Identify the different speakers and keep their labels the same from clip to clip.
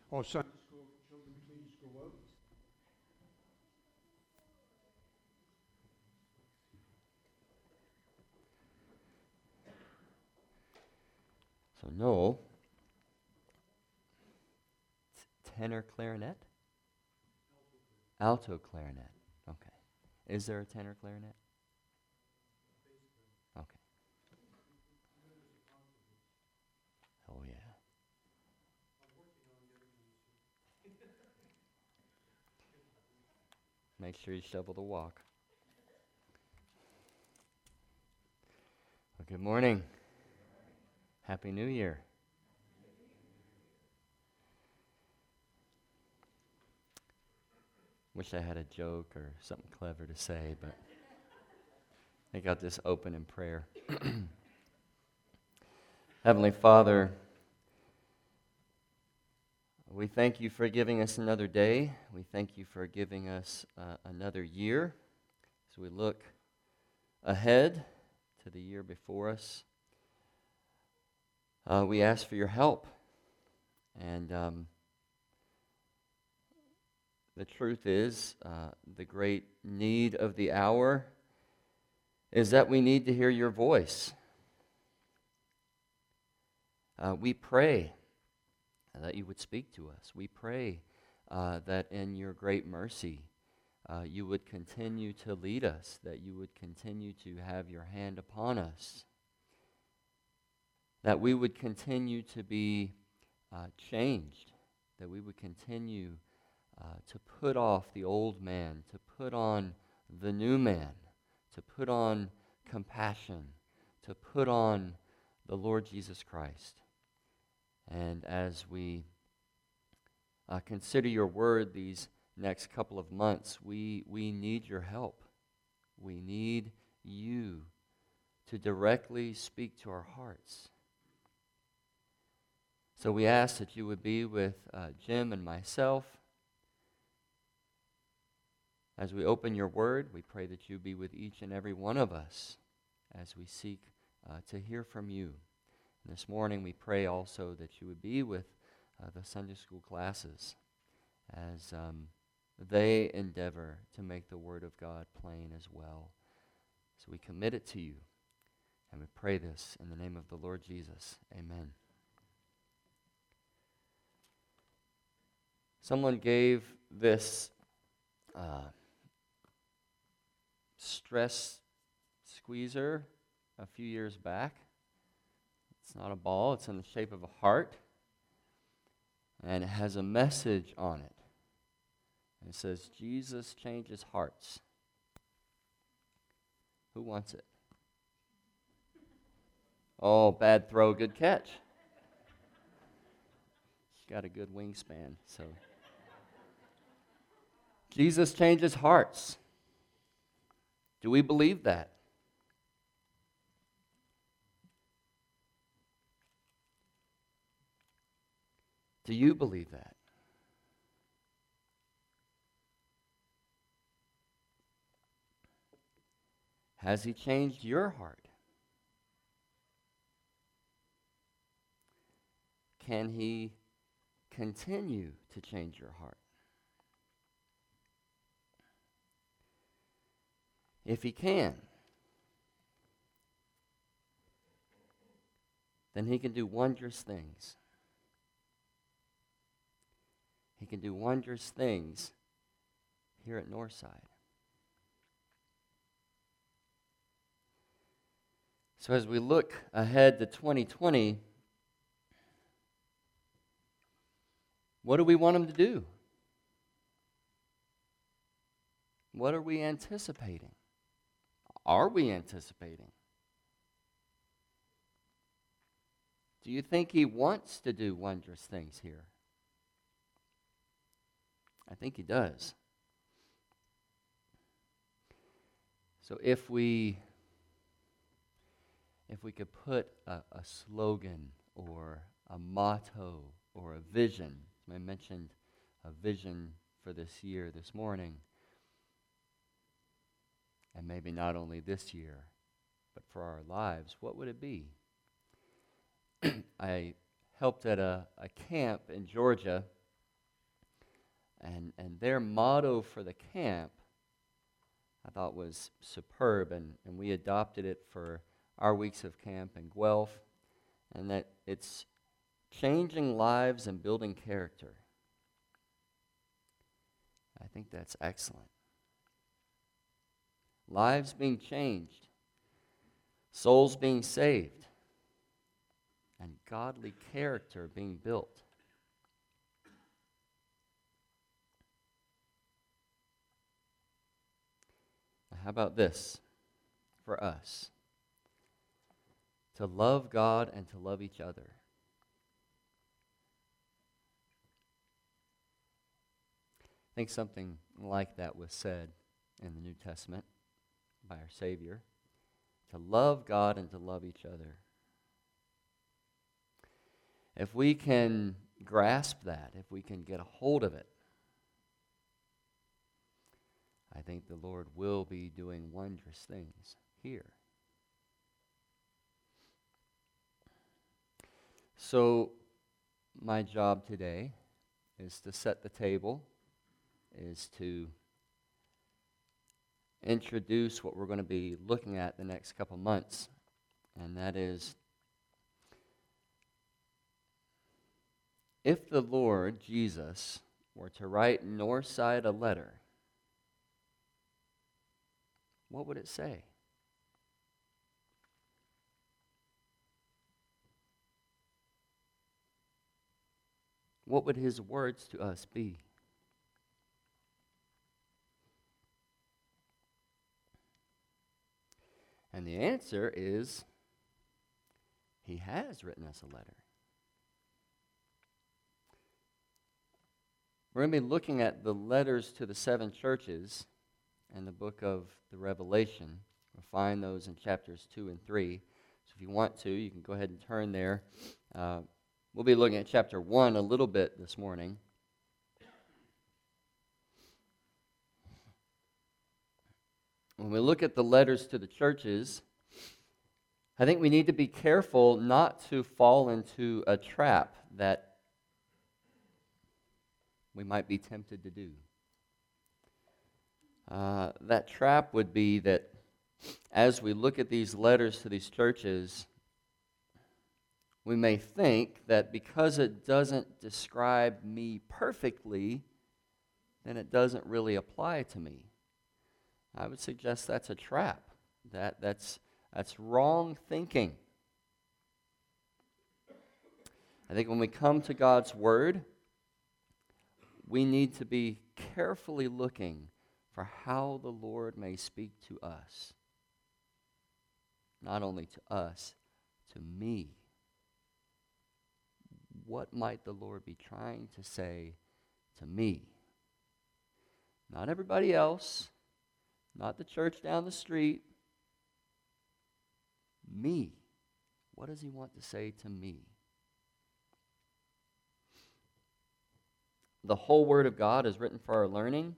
Speaker 1: Or Sunday school children, please go up.
Speaker 2: So Noel, tenor clarinet? Alto clarinet. Okay. Is there a tenor clarinet? Okay. Oh yeah. Make sure you shovel the walk. Well, good morning. Happy New Year. Wish I had a joke or something clever to say, but I think I'll just open in prayer. Heavenly Father, we thank you for giving us another day. We thank you for giving us another year. As we look ahead to the year before us, we ask for your help. And the truth is, the great need of the hour is that we need to hear your voice. We pray that you would speak to us. We pray that in your great mercy, you would continue to lead us, that you would continue to have your hand upon us, that we would continue to be changed, that we would continue to put off the old man, to put on the new man, to put on compassion, to put on the Lord Jesus Christ. And as we consider your word these next couple of months, we need your help. We need you to directly speak to our hearts. So we ask that you would be with Jim and myself. As we open your word, we pray that you be with each and every one of us as we seek to hear from you. And this morning we pray also that you would be with the Sunday school classes as they endeavor to make the word of God plain as well. So we commit it to you, and we pray this in the name of the Lord Jesus. Amen. Someone gave this stress squeezer a few years back. It's not a ball, it's in the shape of a heart, and it has a message on it. And it says, Jesus changes hearts. Who wants it? Oh, bad throw, good catch. She's got a good wingspan, so. Jesus changes hearts. Do we believe that? Do you believe that? Has he changed your heart? Can he continue to change your heart? If he can, then he can do wondrous things. He can do wondrous things here at Northside. So as we look ahead to 2020, what do we want him to do? What are we anticipating? Are we anticipating? Do you think he wants to do wondrous things here? I think he does. So if we could put a slogan or a motto or a vision, I mentioned a vision for this year this morning, and maybe not only this year, but for our lives, what would it be? I helped at a camp in Georgia And their motto for the camp, I thought, was superb, and we adopted it for our weeks of camp in Guelph, and that it's changing lives and building character. I think that's excellent. Lives being changed, souls being saved, and godly character being built. How about this for us? To love God and to love each other. I think something like that was said in the New Testament by our Savior. To love God and to love each other. If we can grasp that, if we can get a hold of it, I think the Lord will be doing wondrous things here. So, my job today is to set the table, is to introduce what we're going to be looking at the next couple months, and that is, if the Lord Jesus were to write Northside a letter, what would it say? What would his words to us be? And the answer is, he has written us a letter. We're going to be looking at the letters to the 7 churches in the book of the Revelation. We'll find those in chapters 2 and 3. So if you want to, you can go ahead and turn there. We'll be looking at chapter 1 a little bit this morning. When we look at the letters to the churches, I think we need to be careful not to fall into a trap that we might be tempted to do. That trap would be that as we look at these letters to these churches, we may think that because it doesn't describe me perfectly, then it doesn't really apply to me. I would suggest that's a trap. That's wrong thinking. I think when we come to God's Word, we need to be carefully looking for how the Lord may speak to us. Not only to us, to me. What might the Lord be trying to say to me? Not everybody else, not the church down the street. Me. What does he want to say to me? The whole Word of God is written for our learning.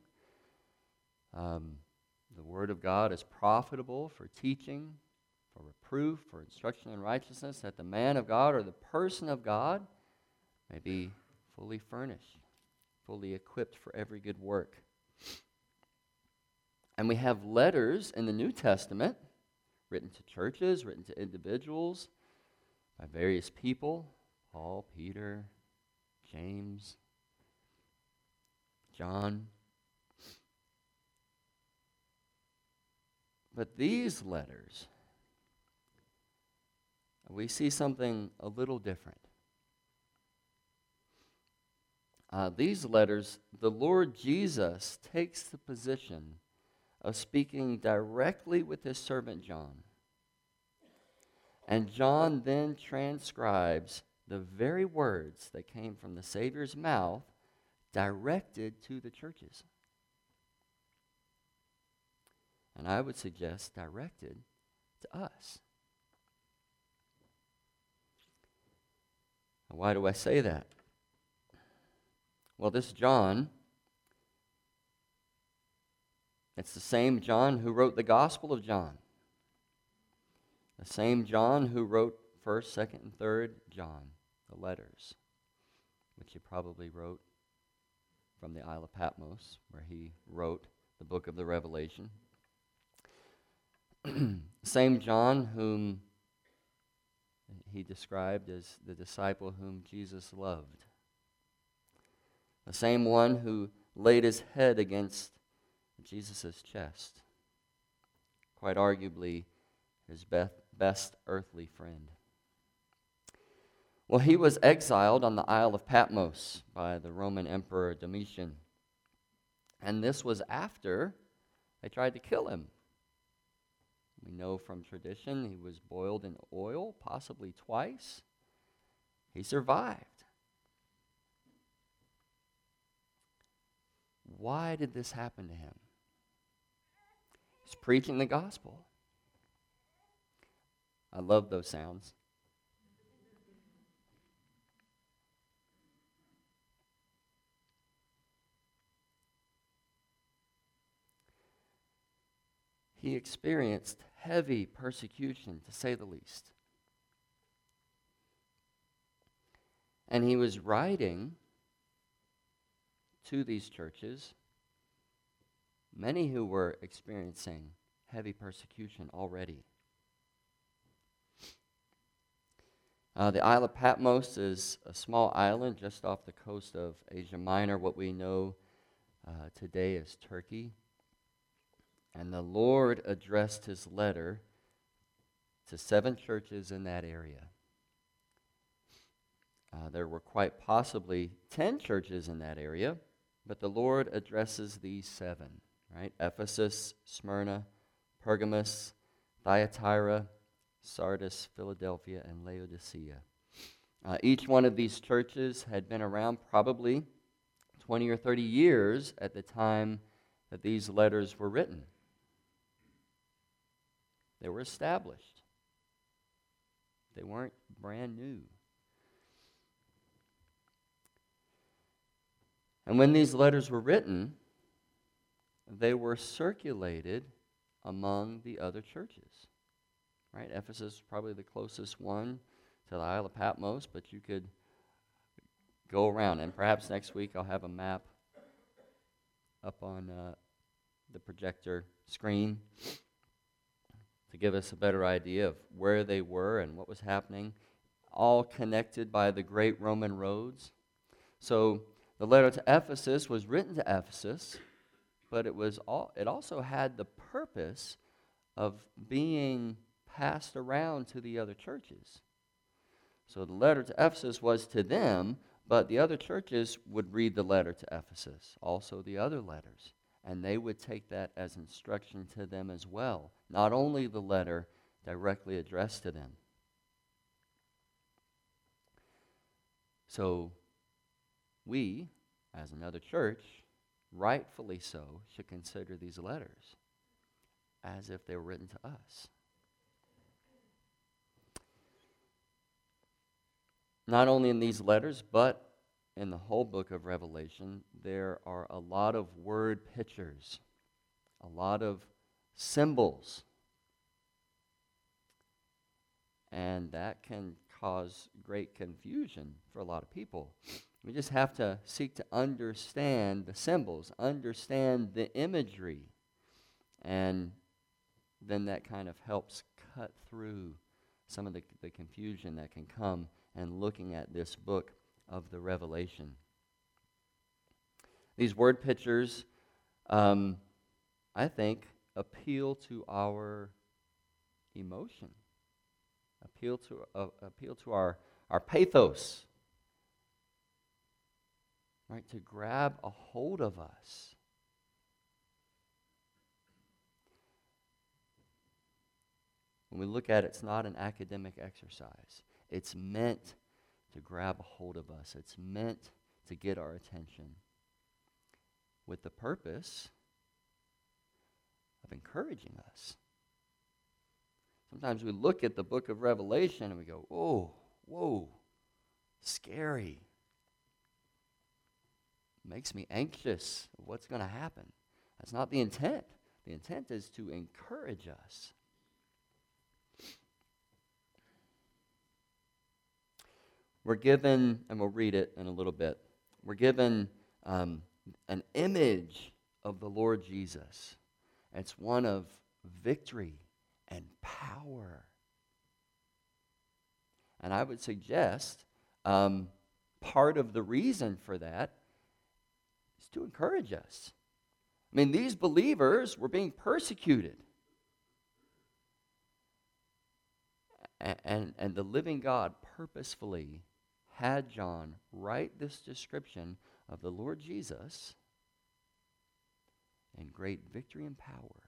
Speaker 2: The Word of God is profitable for teaching, for reproof, for instruction in righteousness, that the man of God or the person of God may be fully furnished, fully equipped for every good work. And we have letters in the New Testament written to churches, written to individuals, by various people, Paul, Peter, James, John. But these letters, we see something a little different. These letters, the Lord Jesus takes the position of speaking directly with his servant John. And John then transcribes the very words that came from the Savior's mouth directed to the churches. And I would suggest directed to us. Why do I say that? Well, this John, it's the same John who wrote the Gospel of John. The same John who wrote 1st, 2nd, and 3rd John, the letters, which he probably wrote from the Isle of Patmos, where he wrote the book of the Revelation. Same John whom he described as the disciple whom Jesus loved. The same one who laid his head against Jesus' chest. Quite arguably, his best earthly friend. Well, he was exiled on the Isle of Patmos by the Roman Emperor Domitian. And this was after they tried to kill him. We know from tradition he was boiled in oil, possibly twice. He survived. Why did this happen to him? He's preaching the gospel. I love those sounds. He experienced heavy persecution, to say the least. And he was writing to these churches, many who were experiencing heavy persecution already. The Isle of Patmos is a small island just off the coast of Asia Minor, what we know today as Turkey. And the Lord addressed his letter to 7 churches in that area. There were quite possibly 10 churches in that area, but the Lord addresses these 7, right? Ephesus, Smyrna, Pergamos, Thyatira, Sardis, Philadelphia, and Laodicea. Each one of these churches had been around probably 20 or 30 years at the time that these letters were written. They were established. They weren't brand new. And when these letters were written, they were circulated among the other churches. Right? Ephesus is probably the closest one to the Isle of Patmos, but you could go around. And perhaps next week I'll have a map up on the projector screen to give us a better idea of where they were and what was happening, all connected by the great Roman roads. So the letter to Ephesus was written to Ephesus, but it also had the purpose of being passed around to the other churches. So the letter to Ephesus was to them, but the other churches would read the letter to Ephesus, also the other letters. And they would take that as instruction to them as well, not only the letter directly addressed to them. So we, as another church, rightfully so, should consider these letters as if they were written to us. Not only in these letters, but in the whole book of Revelation, there are a lot of word pictures, a lot of symbols. And that can cause great confusion for a lot of people. We just have to seek to understand the symbols, understand the imagery, and then that kind of helps cut through some of the confusion that can come and looking at this book of the Revelation. These word pictures, I think, appeal to our emotion, appeal to our pathos, right? To grab a hold of us. When we look at it, it's not an academic exercise. It's meant to grab a hold of us. It's meant to get our attention with the purpose of encouraging us. Sometimes we look at the book of Revelation and we go, oh, whoa, scary. Makes me anxious of what's going to happen. That's not the intent. The intent is to encourage us. We're given, and we'll read it in a little bit, we're given an image of the Lord Jesus. It's one of victory and power. And I would suggest part of the reason for that is to encourage us. I mean, these believers were being persecuted. And the living God purposefully had John write this description of the Lord Jesus in great victory and power.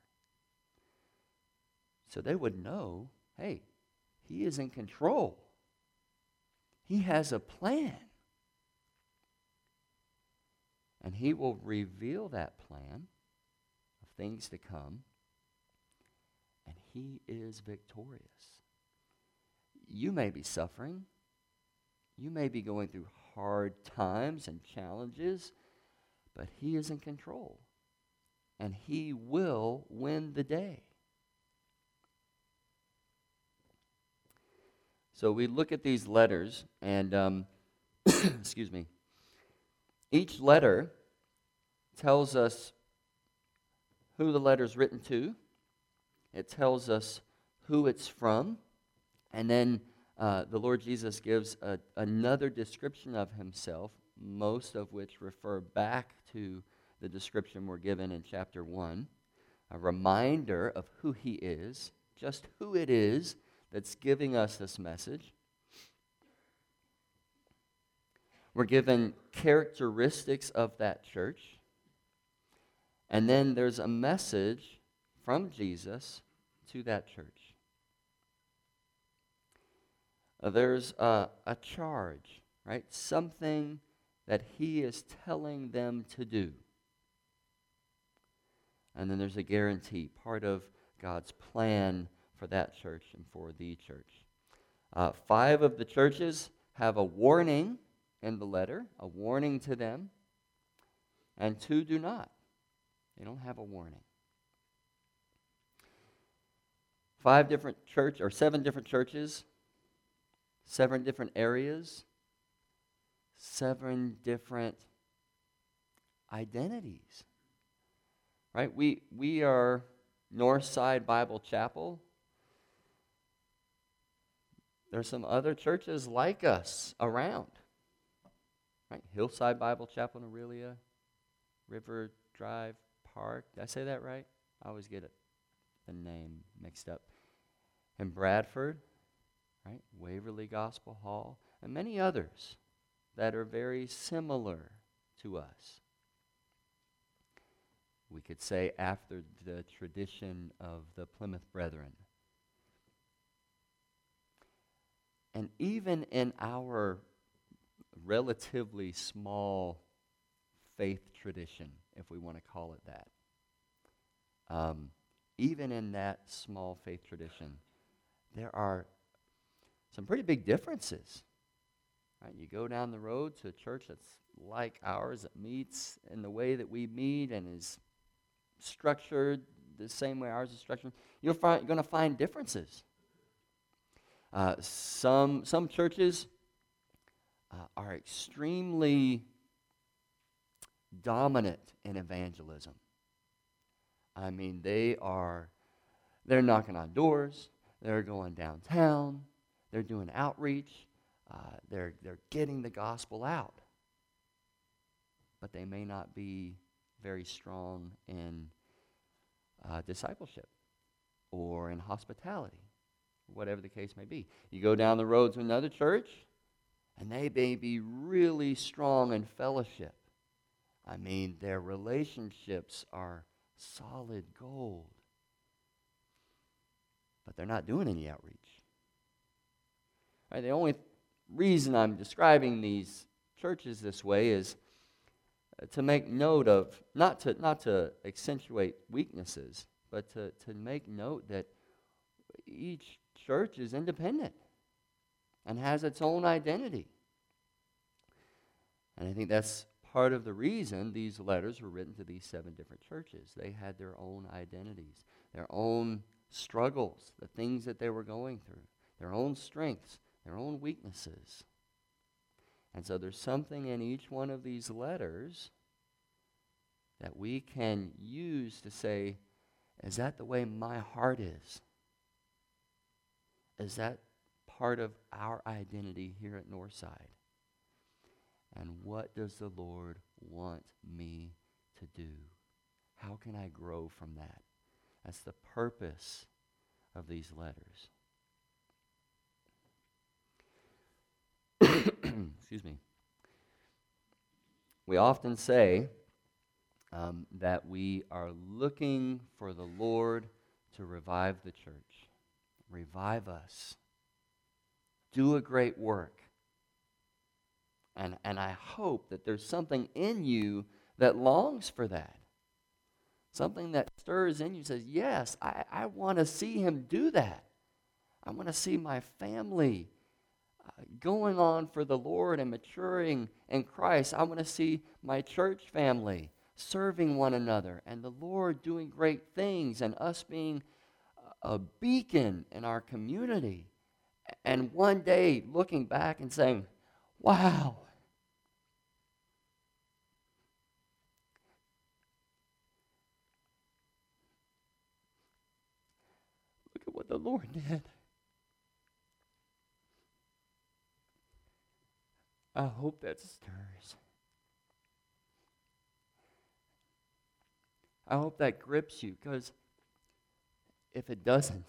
Speaker 2: So they would know, hey, he is in control. He has a plan. And he will reveal that plan of things to come. And he is victorious. You may be suffering. You may be going through hard times and challenges, but he is in control. And he will win the day. So we look at these letters, and excuse me, each letter tells us who the letter is written to. It tells us who it's from. And then the Lord Jesus gives another description of himself, most of which refer back to the description we're given in chapter 1. A reminder of who he is, just who it is that's giving us this message. We're given characteristics of that church. And then there's a message from Jesus to that church. There's a charge, right? Something that he is telling them to do. And then there's a guarantee, part of God's plan for that church and for the church. 5 of the churches have a warning in the letter, a warning to them, and 2 do not. They don't have a warning. 7 different churches, 7 different areas, 7 different identities. Right? We are Northside Bible Chapel. There's some other churches like us around. Right? Hillside Bible Chapel in Aurelia, River Drive Park. Did I say that right? I always get the name mixed up. And Bradford, right? Waverly Gospel Hall, and many others that are very similar to us. We could say after the tradition of the Plymouth Brethren. And even in our relatively small faith tradition, if we want to call it that, even in that small faith tradition, there are some pretty big differences. Right? You go down the road to a church that's like ours, that meets in the way that we meet and is structured the same way ours is structured. You're going to find differences. Some churches are extremely dominant in evangelism. I mean, they're knocking on doors, they're going downtown, they're doing outreach, they're getting the gospel out. But they may not be very strong in discipleship or in hospitality, whatever the case may be. You go down the road to another church, and they may be really strong in fellowship. I mean, their relationships are solid gold. But they're not doing any outreach. Right, the only reason I'm describing these churches this way is to make note of, not to accentuate weaknesses, but to make note that each church is independent and has its own identity. And I think that's part of the reason these letters were written to these 7 different churches. They had their own identities, their own struggles, the things that they were going through, their own strengths, their own weaknesses. And so there's something in each one of these letters that we can use to say, is that the way my heart is? Is that part of our identity here at Northside? And what does the Lord want me to do? How can I grow from that? That's the purpose of these letters. Excuse me. We often say that we are looking for the Lord to revive the church. Revive us. Do a great work. And I hope that there's something in you that longs for that. Something that stirs in you, says, yes, I want to see him do that. I want to see my family going on for the Lord and maturing in Christ. I want to see my church family serving one another and the Lord doing great things and us being a beacon in our community. And one day looking back and saying, wow, look at what the Lord did. I hope that stirs. I hope that grips you, because if it doesn't,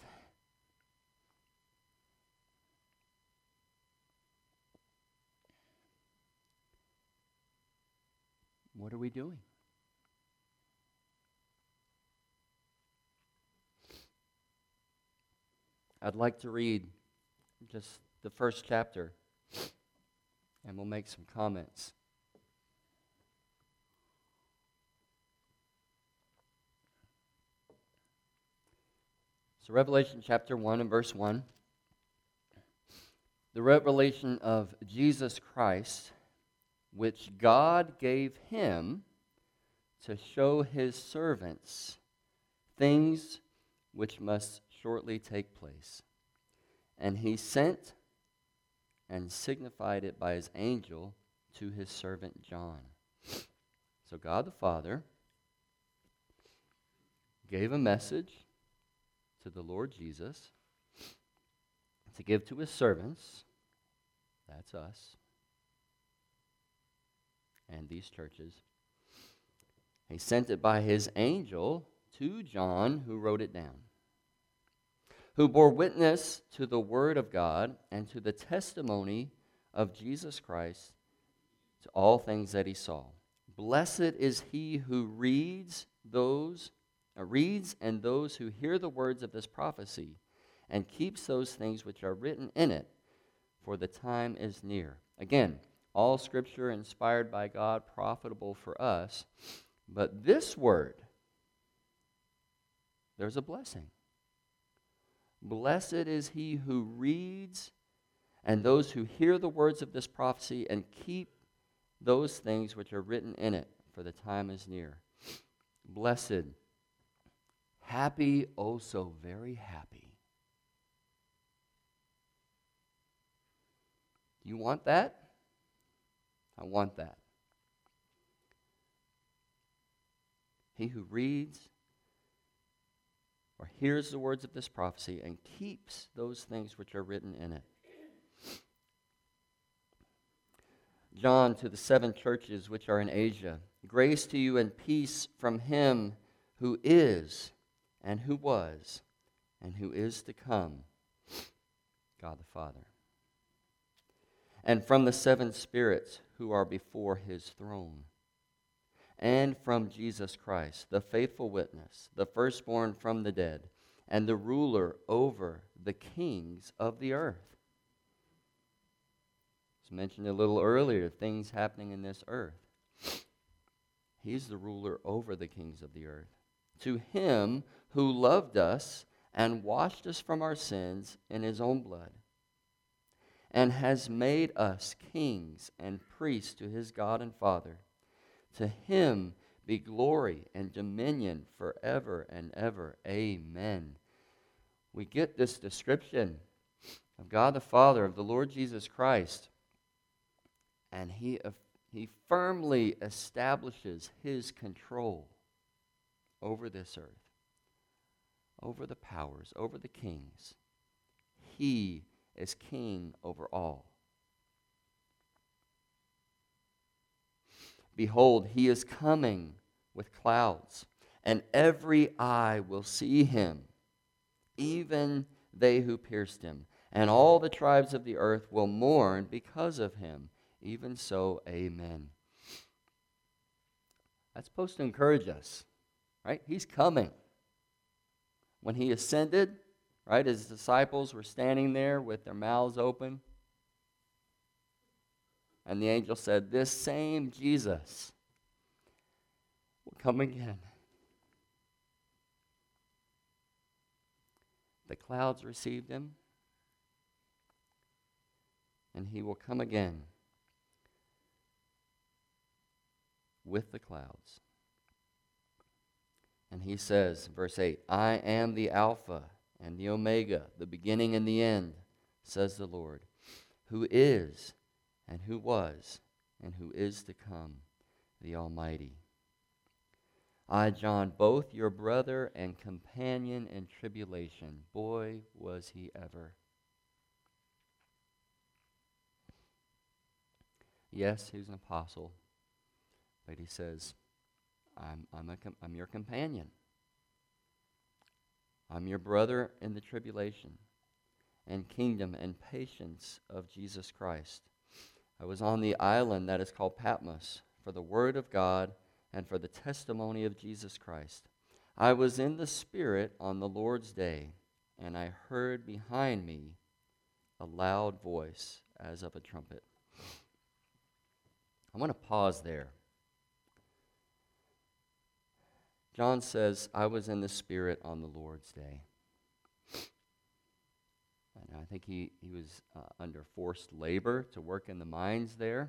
Speaker 2: what are we doing? I'd like to read just the first chapter, and we'll make some comments. So Revelation chapter 1 and verse 1. The revelation of Jesus Christ, which God gave him to show his servants things which must shortly take place. And he sent and signified it by his angel to his servant John. So God the Father gave a message to the Lord Jesus to give to his servants, that's us, and these churches. He sent it by his angel to John, who wrote it down, who bore witness to the word of God and to the testimony of Jesus Christ, to all things that he saw. Blessed is he who reads and those who hear the words of this prophecy and keeps those things which are written in it, for the time is near. Again, all Scripture inspired by God, profitable for us, but this word, there's a blessing. Blessed is he who reads and those who hear the words of this prophecy and keep those things which are written in it, for the time is near. Blessed, happy, oh so very happy. Do you want that? I want that. He who reads or hears the words of this prophecy and keeps those things which are written in it. John, to the 7 churches which are in Asia, grace to you and peace from him who is, and who was, and who is to come, God the Father. And from the 7 spirits who are before his throne, and from Jesus Christ, the faithful witness, the firstborn from the dead, and the ruler over the kings of the earth. As mentioned a little earlier, things happening in this earth. He's the ruler over the kings of the earth. To him who loved us and washed us from our sins in his own blood, and has made us kings and priests to his God and Father. To him be glory and dominion forever and ever. Amen. We get this description of God the Father, of the Lord Jesus Christ, and he He firmly establishes his control over this earth, over the powers, over the kings. He is king over all. Behold, he is coming with clouds, and every eye will see him, even they who pierced him, and all the tribes of the earth will mourn because of him. Even so, amen. That's supposed to encourage us, right? He's coming. When he ascended, right, his disciples were standing there with their mouths open, and the angel said, "This same Jesus will come again." The clouds received him, and he will come again with the clouds. And he says, verse 8, "I am the Alpha and the Omega, the beginning and the end, says the Lord, who is and who was and who is to come, the Almighty. I, John, both your brother and companion in tribulation." Boy, was he ever. Yes, he was an apostle, but he says, I'm your companion. I'm your brother in the tribulation and kingdom and patience of Jesus Christ. I was on the island that is called Patmos for the word of God and for the testimony of Jesus Christ. I was in the Spirit on the Lord's day, and I heard behind me a loud voice as of a trumpet. I want to pause there. John says, I was in the Spirit on the Lord's day. And I think he was under forced labor to work in the mines there.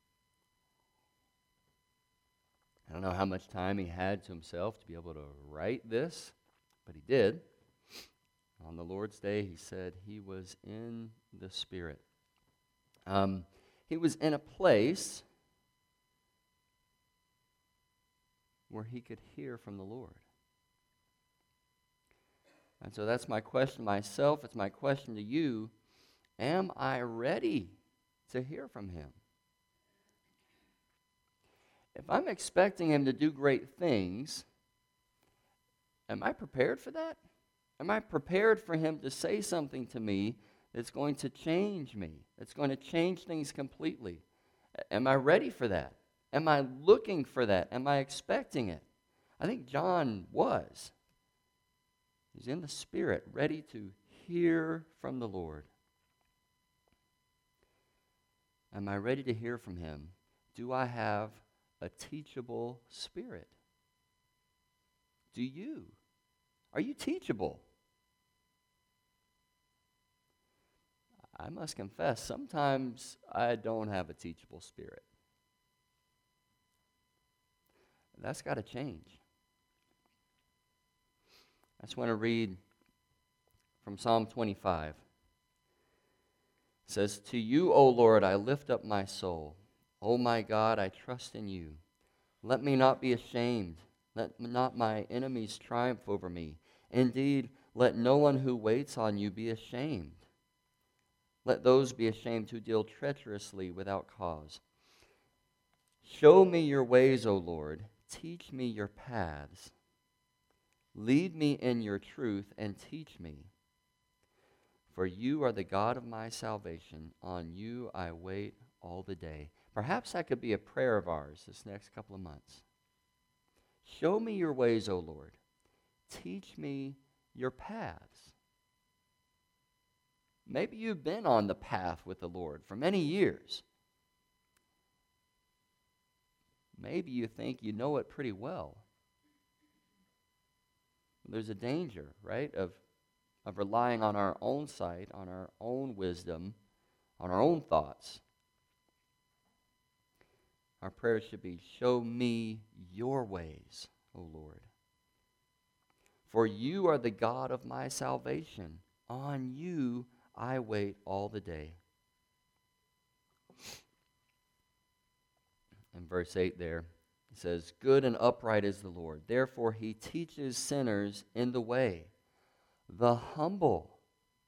Speaker 2: I don't know how much time he had to himself to be able to write this, but he did. On the Lord's day, he said he was in the Spirit. He was in a place where he could hear from the Lord. And so that's my question to myself. It's my question to you. Am I ready to hear from him? If I'm expecting him to do great things, am I prepared for that? Am I prepared for him to say something to me that's going to change me, that's going to change things completely? Am I ready for that? Am I looking for that? Am I expecting it? I think John was. He's in the Spirit, ready to hear from the Lord. Am I ready to hear from him? Do I have a teachable spirit? Do you? Are you teachable? I must confess, sometimes I don't have a teachable spirit. That's got to change. I just want to read from Psalm 25. It says, "To you, O Lord, I lift up my soul. O my God, I trust in you. Let me not be ashamed. Let not my enemies triumph over me. Indeed, let no one who waits on you be ashamed. Let those be ashamed who deal treacherously without cause. Show me your ways, O Lord. Teach me your paths. Lead me in your truth and teach me. For you are the God of my salvation. On you I wait all the day." Perhaps that could be a prayer of ours this next couple of months. Show me your ways, O Lord. Teach me your paths. Maybe you've been on the path with the Lord for many years. Maybe you think you know it pretty well. There's a danger, right, of relying on our own sight, on our own wisdom, on our own thoughts. Our prayer should be, show me your ways, O Lord. For you are the God of my salvation. On you I wait all the day. in verse 8 there. It says, good and upright is the Lord. Therefore he teaches sinners in the way. The humble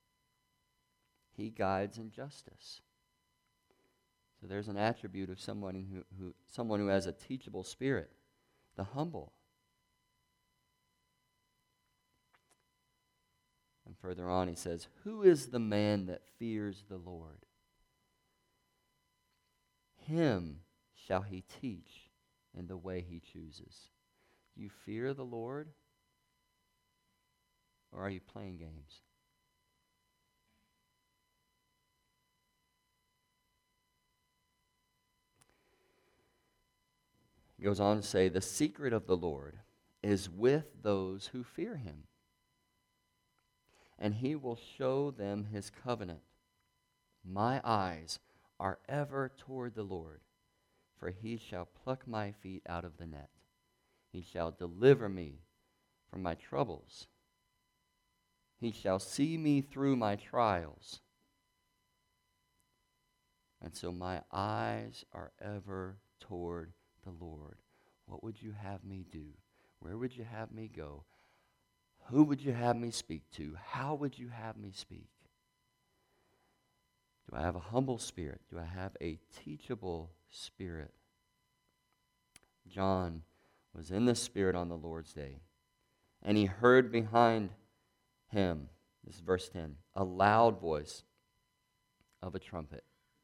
Speaker 2: he guides in justice. So there's an attribute of someone who has a teachable spirit. The humble. And further on he says, who is the man that fears the Lord? Him shall he teach in the way he chooses. Do you fear the Lord? Or are you playing games? He goes on to say, the secret of the Lord is with those who fear him, and he will show them his covenant. My eyes are ever toward the Lord, for he shall pluck my feet out of the net. He shall deliver me from my troubles. He shall see me through my trials. And so my eyes are ever toward the Lord. What would you have me do? Where would you have me go? Who would you have me speak to? How would you have me speak? Do I have a humble spirit? Do I have a teachable spirit? John was in the Spirit on the Lord's day, and he heard behind him, this is verse 10, a loud voice of a trumpet,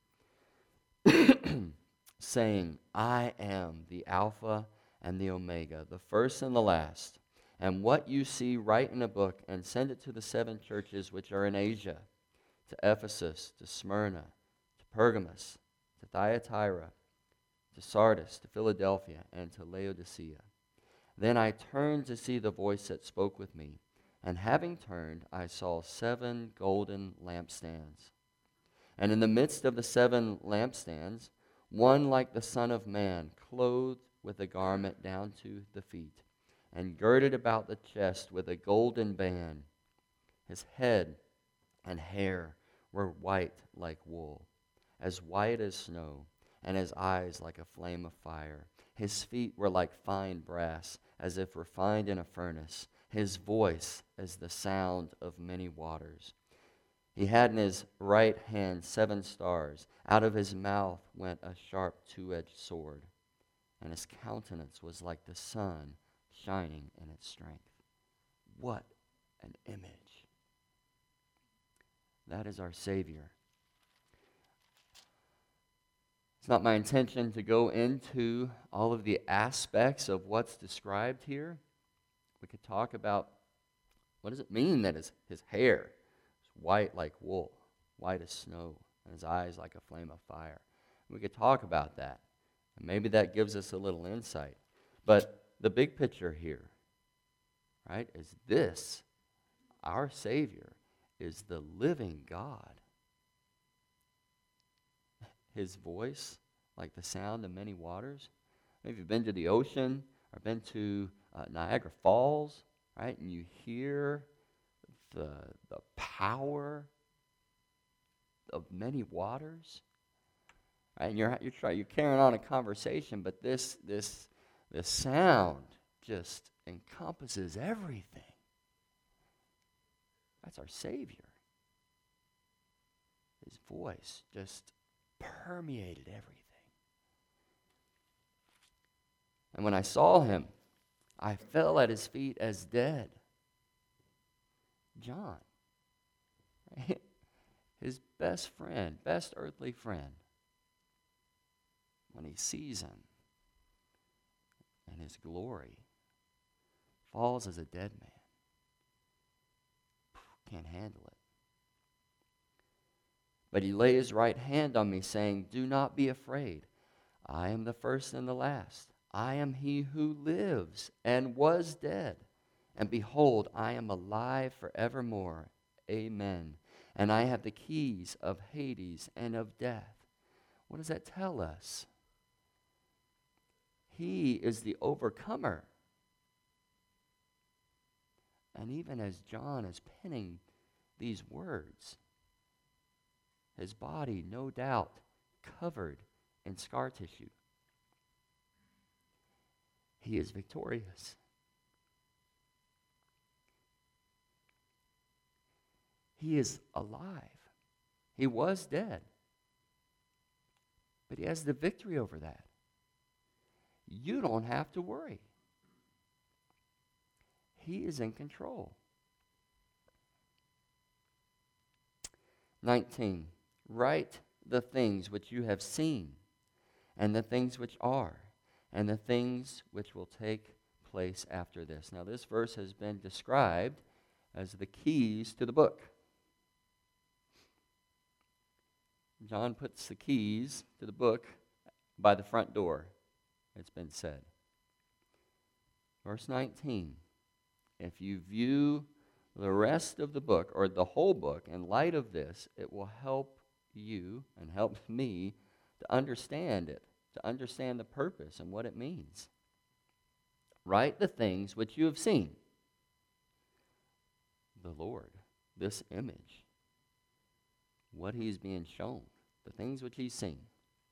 Speaker 2: saying, I am the Alpha and the Omega, the first and the last. And what you see, write in a book and send it to the 7 churches which are in Asia, to Ephesus, to Smyrna, to Pergamos, to Thyatira, to Sardis, to Philadelphia, and to Laodicea. Then I turned to see the voice that spoke with me, and having turned, I saw 7 golden lampstands. And in the midst of the 7 lampstands, one like the Son of Man, clothed with a garment down to the feet, and girded about the chest with a golden band. His head and hair were white like wool, as white as snow, and his eyes like a flame of fire. His feet were like fine brass, as if refined in a furnace. His voice as the sound of many waters. He had in his right hand 7 stars. Out of his mouth went a sharp 2-edged sword, and his countenance was like the sun shining in its strength. What an image. That is our Savior. It's not my intention to go into all of the aspects of what's described here. We could talk about what does it mean that his hair is white like wool, white as snow, and his eyes like a flame of fire. We could talk about that, and maybe that gives us a little insight. But the big picture here, right, is this. Our Savior is the living God. His voice, like the sound of many waters. Maybe you've been to the ocean or been to Niagara Falls, right, and you hear the power of many waters, right? And you're carrying on a conversation, but this sound just encompasses everything. That's our Savior. His voice just permeated everything. And when I saw him, I fell at his feet as dead. John, right? His best friend, best earthly friend, when he sees him and his glory, falls as a dead man. Can't handle it. But he laid his right hand on me, saying, do not be afraid. I am the first and the last. I am he who lives and was dead. And behold, I am alive forevermore. Amen. And I have the keys of Hades and of death. What does that tell us? He is the overcomer. And even as John is penning these words, his body, no doubt, covered in scar tissue. He is victorious. He is alive. He was dead. But he has the victory over that. You don't have to worry. He is in control. 19. Write the things which you have seen, and the things which are, and the things which will take place after this. Now, this verse has been described as the keys to the book. John puts the keys to the book by the front door, it's been said. Verse 19, if you view the rest of the book, or the whole book, in light of this, it will help you and help me to understand it, to understand the purpose and what it means. Write the things which you have seen. The Lord, this image, what he's being shown, the things which he's seen,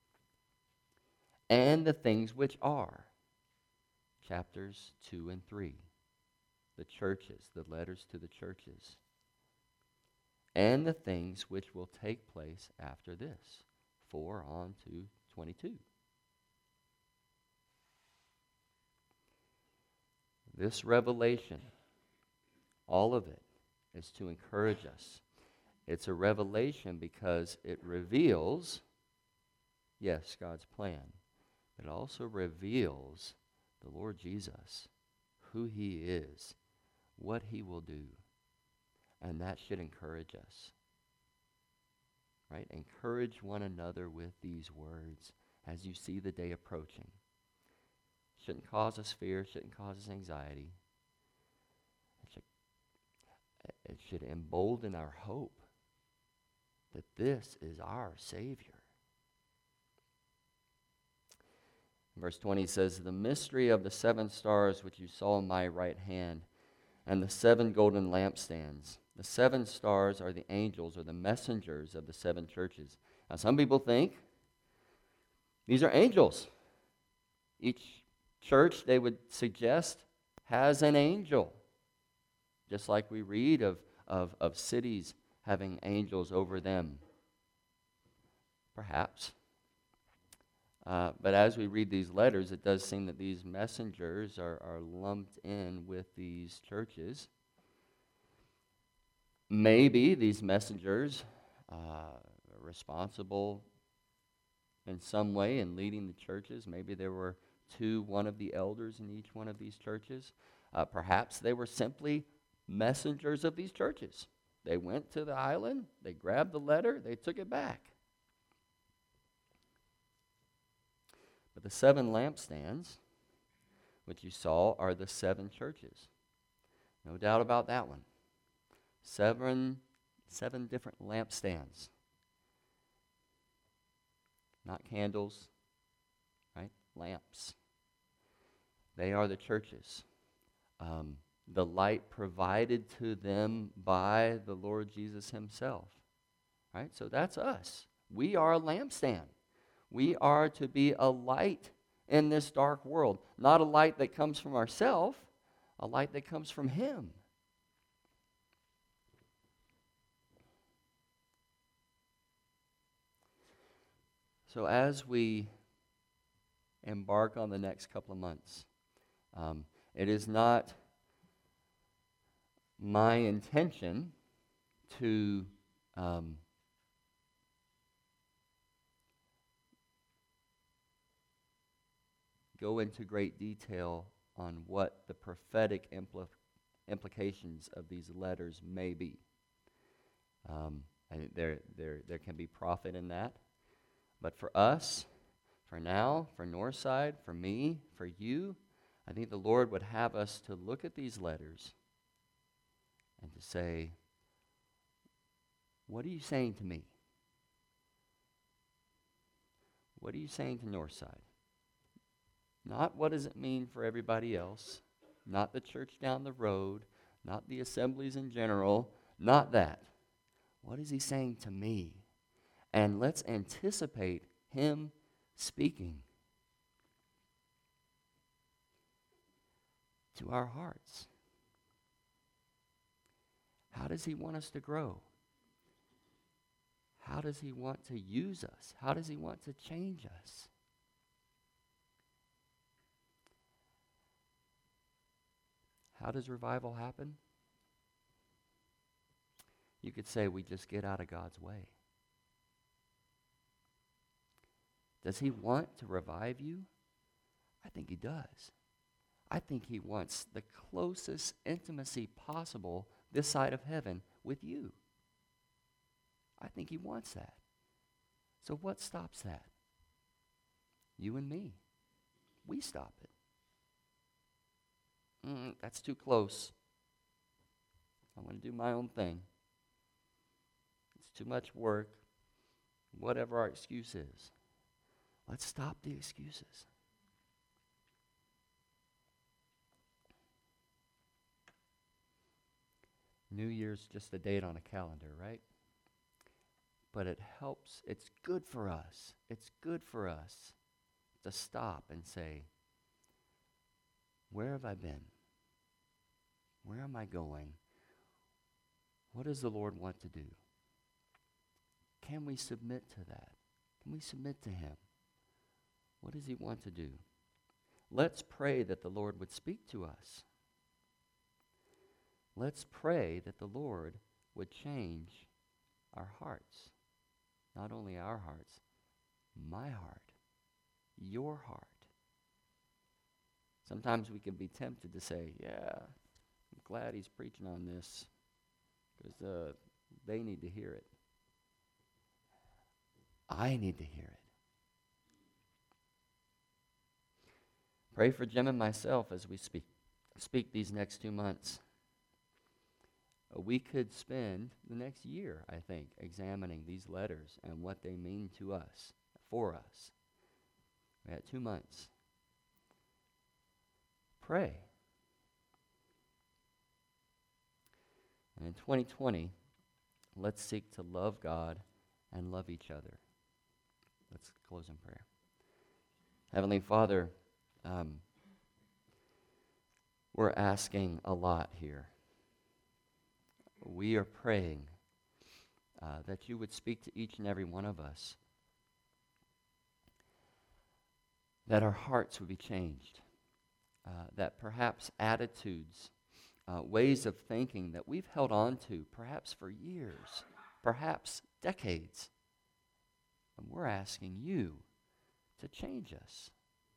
Speaker 2: and the things which are, chapters 2 and 3, the churches, the letters to the churches, and the things which will take place after this, 4 on to 22. This revelation, all of it, is to encourage us. It's a revelation because it reveals, yes, God's plan, but it also reveals the Lord Jesus, who he is, what he will do. And that should encourage us. Right? Encourage one another with these words as you see the day approaching. Shouldn't cause us fear, shouldn't cause us anxiety. It should embolden our hope that this is our Savior. Verse 20 says, the mystery of the 7 stars which you saw in my right hand, and the 7 golden lampstands. The 7 stars are the angels or the messengers of the 7 churches. Now some people think these are angels. Each church, they would suggest, has an angel. Just like we read of cities having angels over them. Perhaps. But as we read these letters, it does seem that these messengers are lumped in with these churches. Maybe these messengers are responsible in some way in leading the churches. Maybe there were one of the elders in each one of these churches. Perhaps they were simply messengers of these churches. They went to the island, they grabbed the letter, they took it back. But the 7 lampstands, which you saw, are the 7 churches. No doubt about that one. 7 different lampstands. Not candles, right? Lamps. They are the churches. The light provided to them by the Lord Jesus himself. Right? So that's us. We are a lampstand. We are to be a light in this dark world. Not a light that comes from ourselves, a light that comes from him. So as we embark on the next couple of months, it is not my intention to go into great detail on what the prophetic implications of these letters may be. And there can be profit in that. But for us, for now, for Northside, for me, for you, I think the Lord would have us to look at these letters and to say, what are you saying to me? What are you saying to Northside? Not what does it mean for everybody else, not the church down the road, not the assemblies in general, not that. What is he saying to me? And let's anticipate him speaking. to our hearts? How does he want us to grow? How does he want to use us? How does he want to change us? How does revival happen? You could say we just get out of God's way. Does he want to revive you? I think he does. I think he wants the closest intimacy possible this side of heaven with you. I think he wants that. So what stops that? You and me. We stop it. That's too close. I want to do my own thing. It's too much work. Whatever our excuse is. Let's stop the excuses. New Year's just a date on a calendar, right? But it helps. It's good for us. It's good for us to stop and say, where have I been? Where am I going? What does the Lord want to do? Can we submit to that? Can we submit to him? What does he want to do? Let's pray that the Lord would speak to us. Let's pray that the Lord would change our hearts. Not only our hearts, my heart, your heart. Sometimes we can be tempted to say, yeah, I'm glad he's preaching on this because they need to hear it. I need to hear it. Pray for Jim and myself as we speak these next 2 months. We could spend the next year, I think, examining these letters and what they mean to us, for us. We had 2 months. Pray. And in 2020, let's seek to love God and love each other. Let's close in prayer. Heavenly Father, we're asking a lot here. We are praying that you would speak to each and every one of us, that our hearts would be changed, that perhaps attitudes, ways of thinking that we've held on to perhaps for years, perhaps decades, and we're asking you to change us.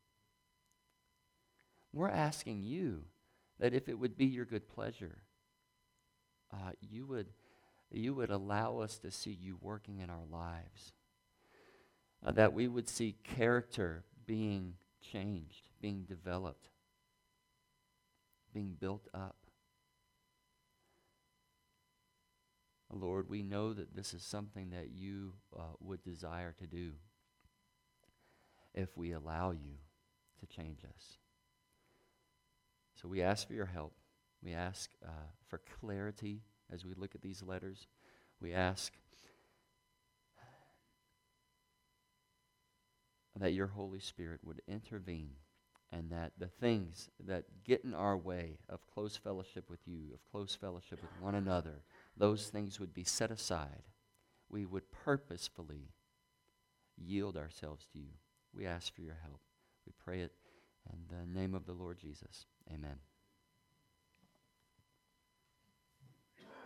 Speaker 2: We're asking you that if it would be your good pleasure, you would allow us to see you working in our lives, that we would see character being changed, being developed, being built up. Lord, we know that this is something that you would desire to do if we allow you to change us. So we ask for your help. We ask for clarity as we look at these letters. We ask that your Holy Spirit would intervene and that the things that get in our way of close fellowship with you, of close fellowship with one another, those things would be set aside. We would purposefully yield ourselves to you. We ask for your help. We pray it in the name of the Lord Jesus. Amen.